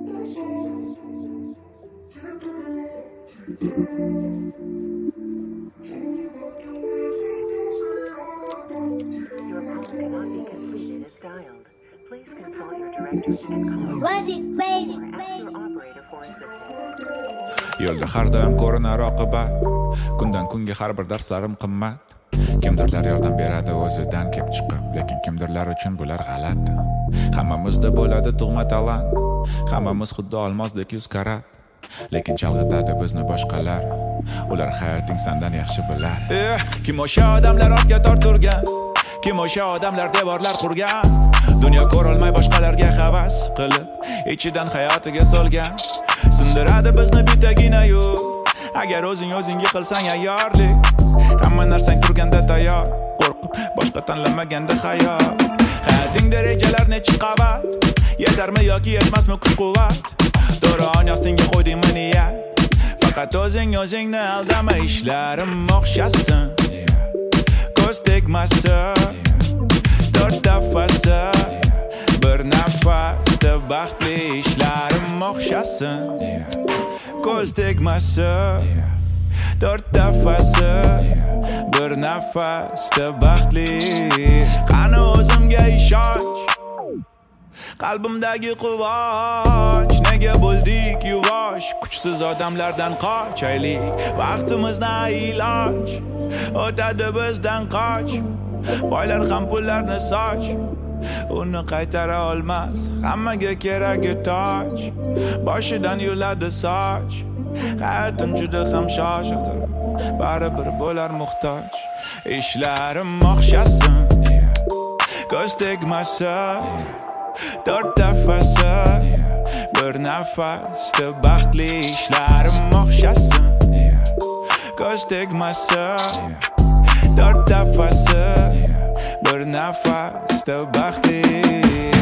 Yo'lda har doim ko'rinar oqibat, kundan kunga har bir darslarim qimmat. Kimdirlar yordam beradi o'zidan kelib chiqib, lekin kimdirlar uchun bular g'alat. Hammamizda bo'ladi tug'ma talant, hammamiz xuddi olmosdek 100 karat. Lekin chalg'itadi bizni boshqalar, ular hayoting sendan yaxshi bilar. Kim o'sha odamlar ortga torturgan, kim o'sha odamlar devorlar qurgan, dunyo ko'rolmay boshqalarga havas qilib ichidan hayotiga solgan. Sindiradi bizni bitagina-yu, agar o'zing qilsang ayyorlik. Hamma narsang turganda tayyor, qo'rqib boshqa tanlamaganda hayot. Hayotingda rejalar nechi qavat, yetarmi yoki yetmasmi kuch-quvvat? To'g'ri ostingga qo'ydingmi niyat, faqat o'zingni aldama. Ishlarim o'xshasin, ko'z tegmasa, 4 nafasi, bir nafasda baxtli. Ishlarim o'xshasin, ko'z tegmasa, 4 nafasi, bir nafasda baxtli. Qani o'zimga ishonch, qalbimdagi quvonch. Nega bo'ldik yuvosh, kuchsiz odamlardan qochaylik. Vaqtimizdan iloj o'tadi bizdan qoch. Boylar ham pullarni soch, uni qaytara olmas. Hammaga keragi toj, boshidan yuladi soch. Hayotim juda ham shoshildi, baribir bo'lar muhtoj. Ishlarim o'xshasin, ko'z tegmasa, 4 nafasi, bir nafasda baxtli. Ishlarim o'xshasin, ko'z tegmasa, 4 nafasi, bir nafasda baxtli.